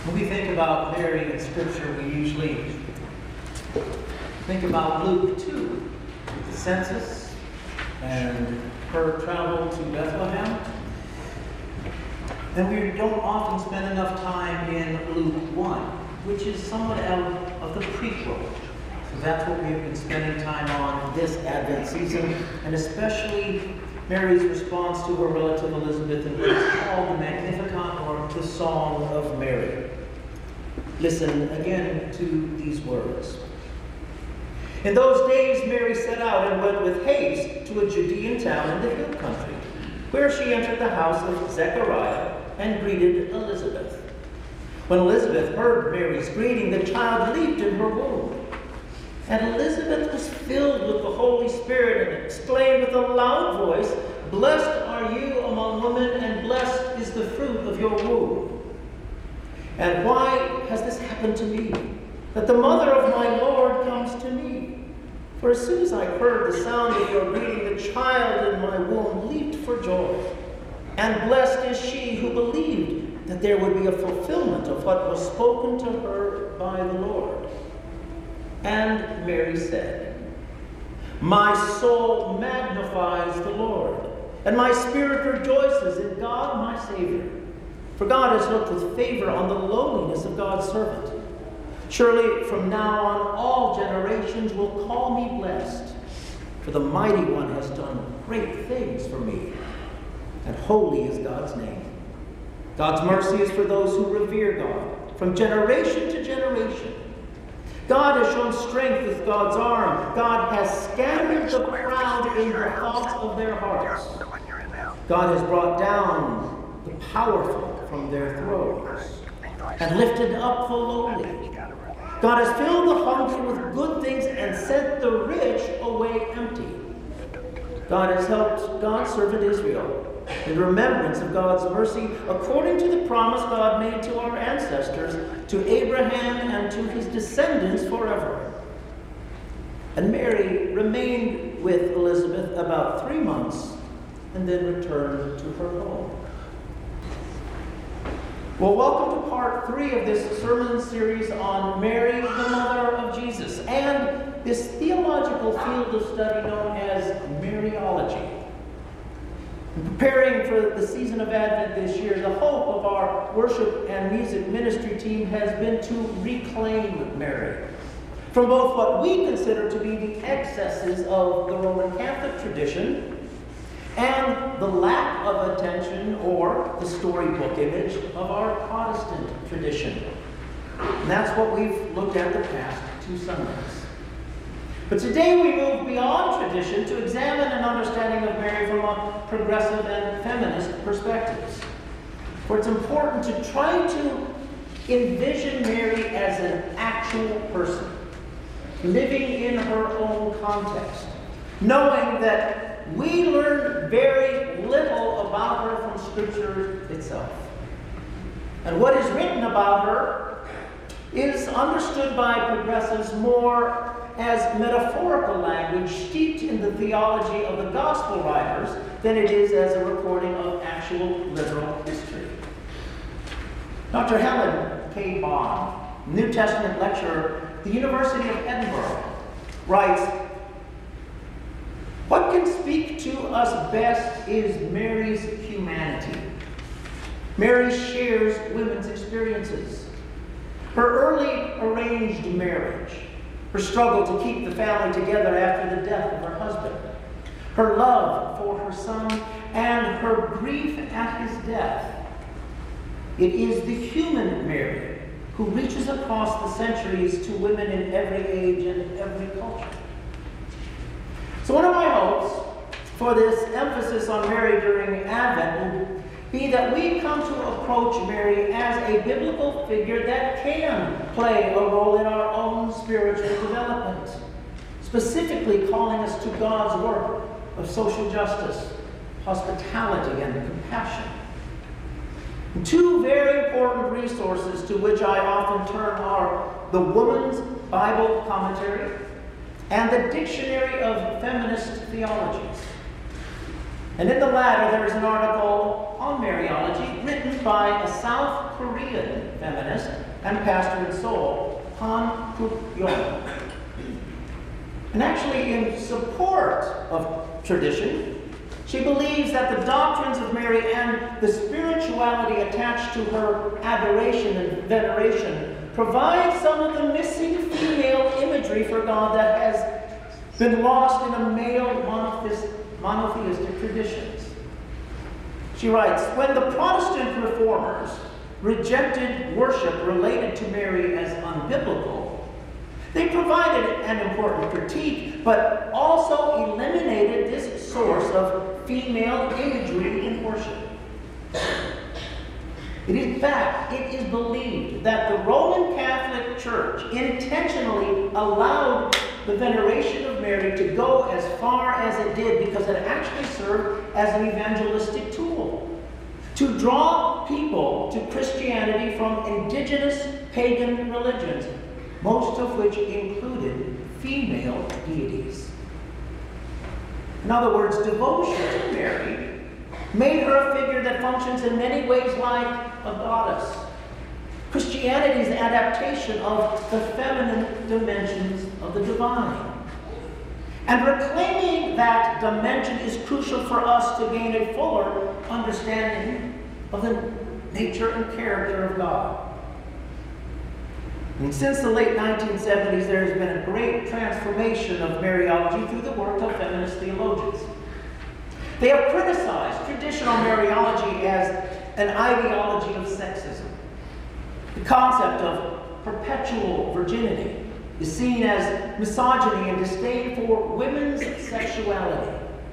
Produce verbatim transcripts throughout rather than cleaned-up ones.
When we think about Mary in Scripture, we usually think about Luke two, the census and her travel to Bethlehem. And we don't often spend enough time in Luke one, which is somewhat out of the prequel. So that's what we've been spending time on this Advent season, and especially Mary's response to her relative Elizabeth in what is called the Magnificat, or the Song of Mary. Listen again to these words. In those days Mary set out and went with haste to a Judean town in the hill country, where she entered the house of Zechariah and greeted Elizabeth. When Elizabeth heard Mary's greeting, the child leaped in her womb. And Elizabeth was filled with the Holy Spirit and exclaimed with a loud voice, "Blessed are you among women, and blessed is the fruit of your womb. And why has this happened to me, that the mother of my Lord comes to me? For as soon as I heard the sound of your greeting, the child in my womb leaped for joy. And blessed is she who believed that there would be a fulfillment of what was spoken to her by the Lord." And Mary said, "My soul magnifies the Lord, and my spirit rejoices in God my Savior. For God has looked with favor on the lowliness of God's servant. Surely from now on all generations will call me blessed, for the Mighty One has done great things for me, and holy is God's name. God's mercy is for those who revere God, from generation to generation. God has shown strength with God's arm. God has scattered the proud in the thoughts of their hearts. God has brought down the powerful from their thrones and lifted up the lowly. God has filled the hungry with good things and sent the rich away empty. God has helped God's servant Israel in remembrance of God's mercy, according to the promise God made to our ancestors, to Abraham and to his descendants forever." And Mary remained with Elizabeth about three months and then returned to her home. Well, welcome to part three of this sermon series on Mary, the mother of Jesus, and this theological field of study known as Mariology. In preparing for the season of Advent this year, the hope of our worship and music ministry team has been to reclaim Mary from both what we consider to be the excesses of the Roman Catholic tradition and the lack of attention or the storybook image of our Protestant tradition. And that's what we've looked at the past two Sundays. But today we move beyond tradition to examine an understanding of Mary from a progressive and feminist perspectives. For it's important to try to envision Mary as an actual person, living in her own context, knowing that we learn very little about her from Scripture itself. And what is written about her is understood by progressives more as metaphorical language steeped in the theology of the gospel writers than it is as a recording of actual literal history. Doctor Helen K. Bond, New Testament lecturer at the University of Edinburgh, writes, "What can speak to us best is Mary's humanity. Mary shares women's experiences. Her early arranged marriage, her struggle to keep the family together after the death of her husband, her love for her son, and her grief at his death. It is the human Mary who reaches across the centuries to women in every age and every culture." So one of my hopes for this emphasis on Mary during Advent will be that we come to approach Mary as a biblical figure that can play a role in our own spiritual development, specifically calling us to God's work of social justice, hospitality, and compassion. Two very important resources to which I often turn are the Woman's Bible Commentary and the Dictionary of Feminist Theologies. And in the latter, there is an article on Mariology written by a South Korean feminist and pastor in Seoul, Han Kuk-yeon. And actually, in support of tradition, she believes that the doctrines of Mary and the spirituality attached to her adoration and veneration provide some of the missing female imagery for God that has been lost in a male monotheist, monotheistic traditions. She writes, when the Protestant reformers rejected worship related to Mary as unbiblical, they provided an important critique, but also eliminated this source of female imagery in worship. It is, in fact, it is believed that the Roman Catholic Church intentionally allowed the veneration of Mary to go as far as it did because it actually served as an evangelistic tool to draw people to Christianity from indigenous pagan religions, most of which included female deities. In other words, devotion to Mary made her a figure that functions in many ways like a goddess. Christianity's adaptation of the feminine dimensions of the divine. And reclaiming that dimension is crucial for us to gain a fuller understanding of the nature and character of God. And since the late nineteen seventies, there has been a great transformation of Mariology through the work of feminist theologians. They have criticized traditional Mariology as an ideology of sexism. The concept of perpetual virginity is seen as misogyny and disdain for women's sexuality.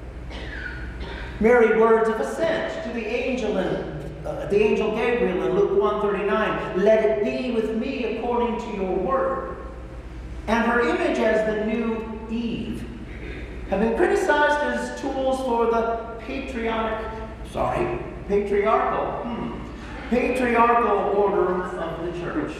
Mary words of assent to the angel in uh, the angel Gabriel in Luke one thirty-nine, "Let it be with me according to your word," and her image as the new Eve have been criticized as tools for the patriotic, sorry, patriarchal, hmm, patriarchal order of the church.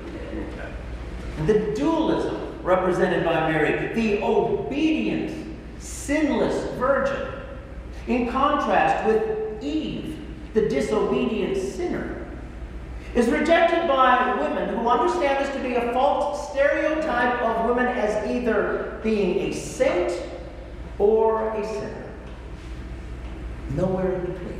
The dualism represented by Mary, the obedient, sinless virgin, in contrast with Eve, the disobedient sinner, is rejected by women who understand this to be a false stereotype of women as either being a saint or a sinner. Nowhere in between.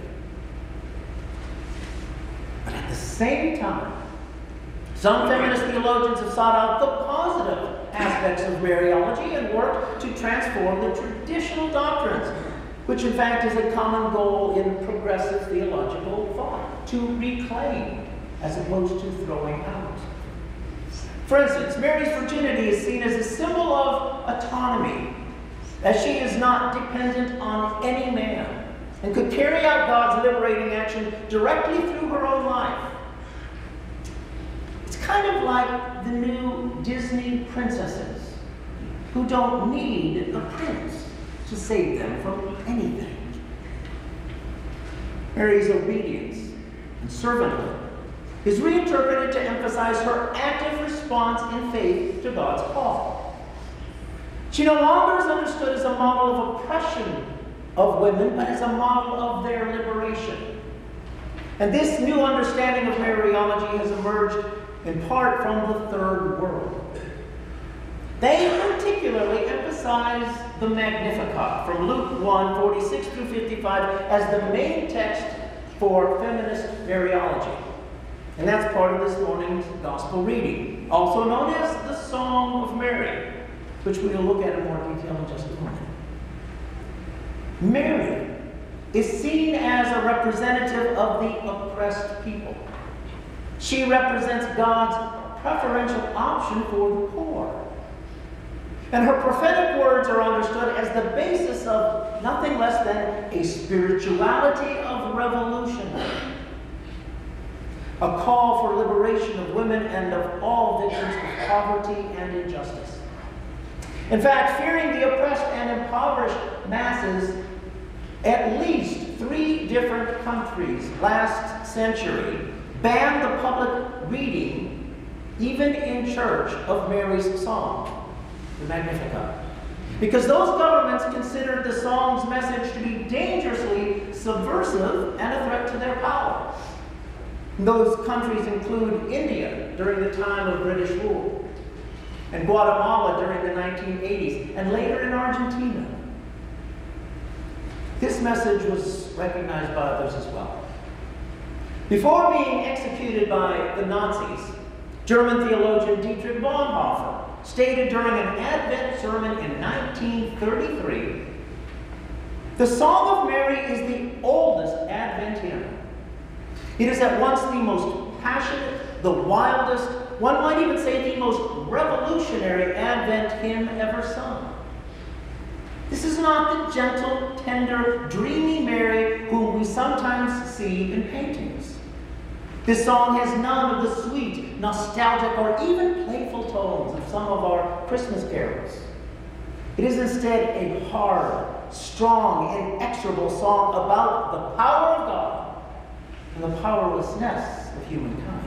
But at the same time, some feminist theologians have sought out the positive aspects of Mariology and worked to transform the traditional doctrines, which in fact is a common goal in progressive theological thought, to reclaim as opposed to throwing out. For instance, Mary's virginity is seen as a symbol of autonomy, as she is not dependent on any man and could carry out God's liberating action directly through her own life. It's kind of like the new Disney princesses who don't need a prince to save them from anything. Mary's obedience and servanthood is reinterpreted to emphasize her active response in faith to God's call. She no longer is understood as a model of oppression of women, but as a model of their liberation. And this new understanding of Mariology has emerged in part from the Third World. They particularly emphasize the Magnificat from Luke one, forty-six through fifty-five as the main text for feminist Mariology. And that's part of this morning's gospel reading, also known as the Song of Mary, which we will look at in more detail in just a moment. Mary is seen as a representative of the oppressed people. She represents God's preferential option for the poor. And her prophetic words are understood as the basis of nothing less than a spirituality of revolution. A call for liberation of women and of all victims of poverty and injustice. In fact, fearing the oppressed and impoverished masses, at least three different countries last century banned the public reading, even in church, of Mary's song, the Magnificat. because those governments considered the song's message to be dangerously subversive and a threat to their power. Those countries include India during the time of British rule, and Guatemala during the nineteen eighties, and later in Argentina. This message was recognized by others as well. Before being executed by the Nazis, German theologian Dietrich Bonhoeffer stated during an Advent sermon in nineteen thirty-three, "The Song of Mary is the oldest Advent hymn. It is at once the most passionate, the wildest, one might even say the most revolutionary Advent hymn ever sung. This is not the gentle, tender, dreamy Mary whom we sometimes see in paintings. This song has none of the sweet, nostalgic, or even playful tones of some of our Christmas carols. It is instead a hard, strong, inexorable song about the power of God and the powerlessness of humankind."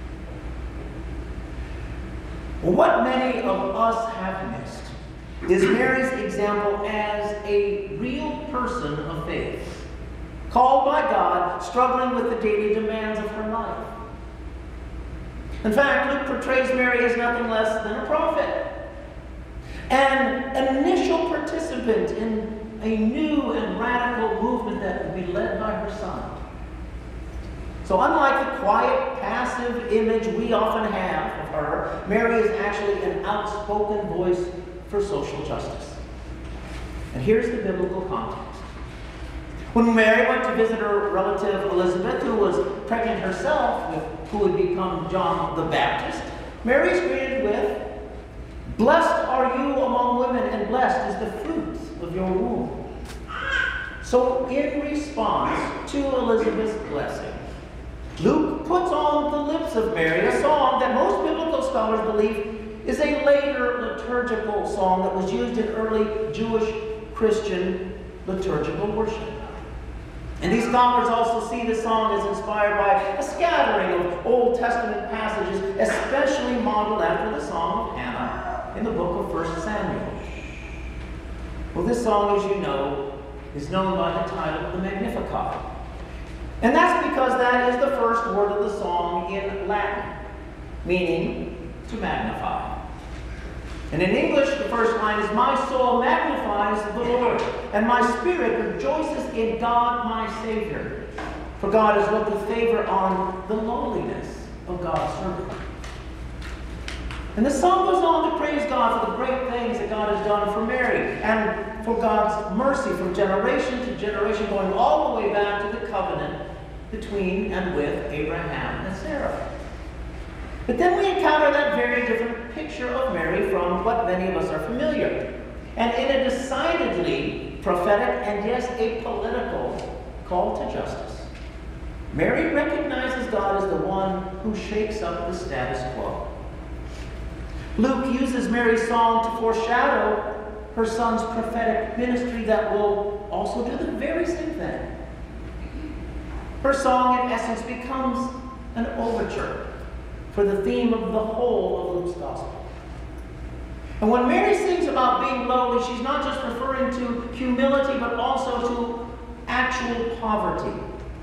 Well, what many of us have missed is Mary's example as a real person of faith, called by God, struggling with the daily demands of her life. In fact, Luke portrays Mary as nothing less than a prophet, an initial participant in a new and radical movement that will be led by her son. So unlike the quiet, passive image we often have of her, Mary is actually an outspoken voice for social justice. And here's the biblical context. When Mary went to visit her relative Elizabeth, who was pregnant herself with who would become John the Baptist, Mary is greeted with, "Blessed are you among women, and blessed is the fruit of your womb." So in response to Elizabeth's blessing, Luke puts on the lips of Mary a song that most biblical scholars believe is a later liturgical song that was used in early Jewish Christian liturgical worship. And these scholars also see the song as inspired by a scattering of Old Testament passages, especially modeled after the Song of Hannah in the book of First Samuel. Well, this song, as you know, is known by the title the Magnificat. And that's because that is the first word of the song in Latin, meaning to magnify. And in English, the first line is, "My soul magnifies the Lord, and my spirit rejoices in God my Savior. For God has looked with favor on the lowliness of God's servant." And the song goes on to praise God for the great things that God has done for Mary, and for God's mercy from generation to generation, going all the way back to the covenant between and with Abraham and Sarah. But then we encounter that very different picture of Mary from what many of us are familiar. And in a decidedly prophetic and yes, a political call to justice, Mary recognizes God as the one who shakes up the status quo. Luke uses Mary's song to foreshadow her son's prophetic ministry that will also do the very same thing. Her song, in essence, becomes an overture for the theme of the whole of Luke's gospel. And when Mary sings about being lowly, she's not just referring to humility, but also to actual poverty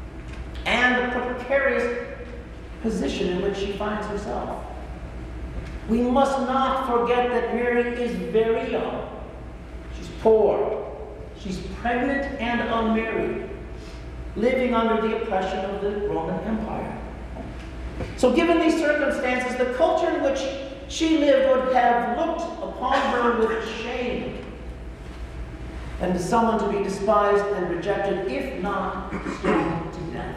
and the precarious position in which she finds herself. We must not forget that Mary is very young. She's poor. She's pregnant and unmarried, living under the oppression of the Roman Empire. So given these circumstances, the culture in which she lived would have looked upon her with shame, and as someone to be despised and rejected, if not stoned to death.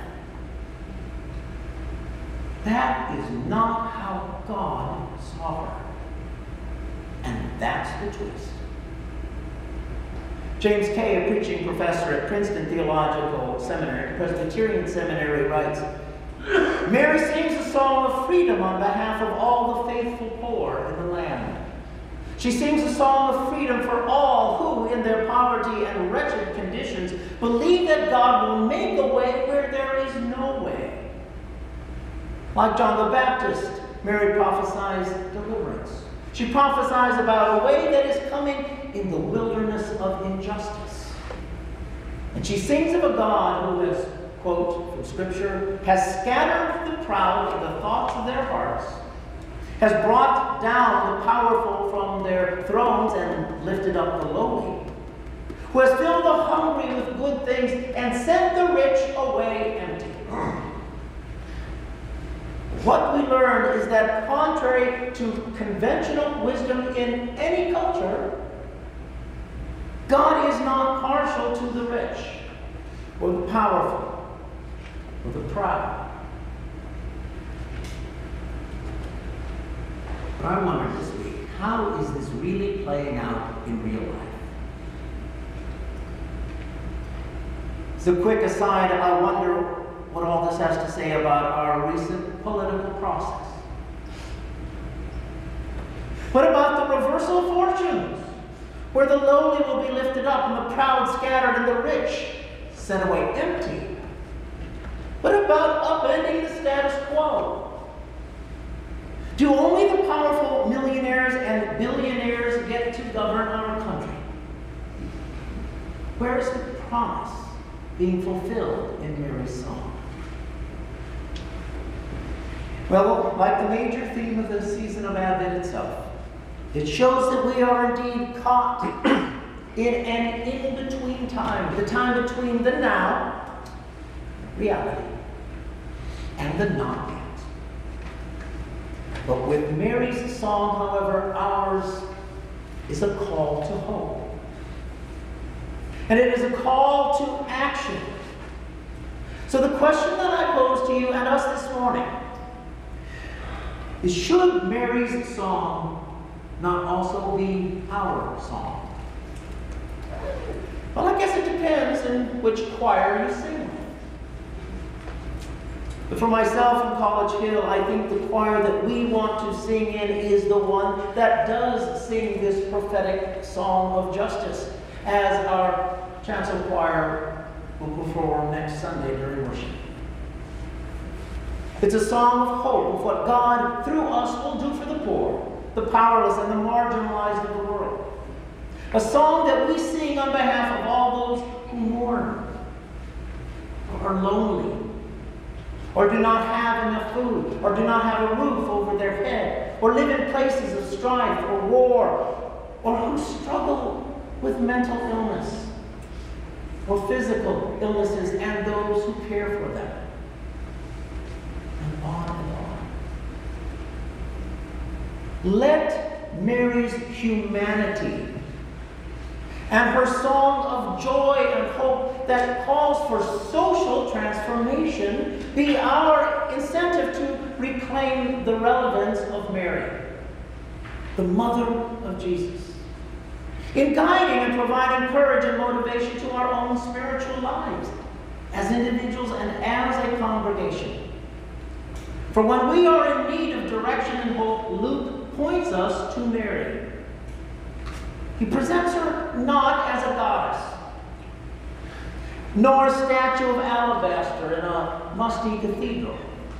That is not how God saw her. And that's the twist. James Kay, a preaching professor at Princeton Theological Seminary, Presbyterian Seminary, writes, "Mary sings a song of freedom on behalf of all the faithful poor in the land. She sings a song of freedom for all who, in their poverty and wretched conditions, believe that God will make a way where there is no way. Like John the Baptist, Mary prophesies deliverance. She prophesies about a way that is coming in the wilderness of injustice. And she sings of a God who has, quote from Scripture, has scattered the proud in the thoughts of their hearts, has brought down the powerful from their thrones and lifted up the lowly, who has filled the hungry with good things and sent the rich away empty. What we learn is that contrary to conventional wisdom in any culture, God is not partial to the rich, or the powerful, or the proud. But I wondered this week, how is this really playing out in real life? As a quick aside, I wonder what all this has to say about our recent political process. What about the reversal of fortunes, where the lowly will be lifted up and the proud scattered and the rich sent away empty? What about upending the status quo? Do only the powerful millionaires and billionaires get to govern our country? Where is the promise being fulfilled in Mary's song? Well, like the major theme of the season of Advent itself, it shows that we are indeed caught in an in-between time, the time between the now, reality, and the not yet. But with Mary's song, however, ours is a call to hope. And it is a call to action. So the question that I pose to you and us this morning is, should Mary's song not also be our song? Well, I guess it depends in which choir you sing with. But for myself in College Hill, I think the choir that we want to sing in is the one that does sing this prophetic song of justice, as our chancel choir will perform next Sunday during worship. It's a song of hope of what God, through us, will do for the poor, the powerless, and the marginalized of the world. A song that we sing on behalf of all those who mourn, or are lonely, or do not have enough food, or do not have a roof over their head, or live in places of strife or war, or who struggle with mental illness, or physical illnesses, and those who care for them. And on and on. Let Mary's humanity and her song of joy and hope that calls for social transformation be our incentive to reclaim the relevance of Mary, the mother of Jesus, in guiding and providing courage and motivation to our own spiritual lives as individuals and as a congregation. For when we are in need of direction and hope, Luke points us to Mary. He presents her not as a goddess, nor a statue of alabaster in a musty cathedral,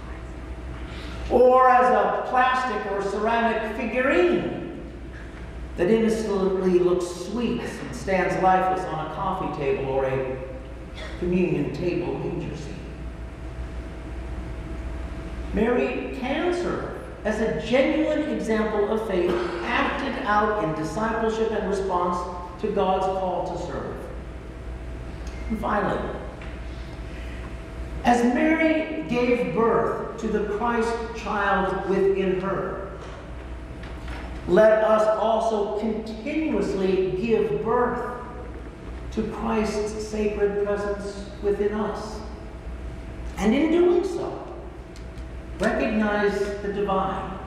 or as a plastic or ceramic figurine that innocently looks sweet and stands lifeless on a coffee table or a communion table manger scene. Mary can serve as a genuine example of faith acted out in discipleship and response to God's call to serve. And finally, as Mary gave birth to the Christ child within her, let us also continuously give birth to Christ's sacred presence within us. And in doing so, recognize the divine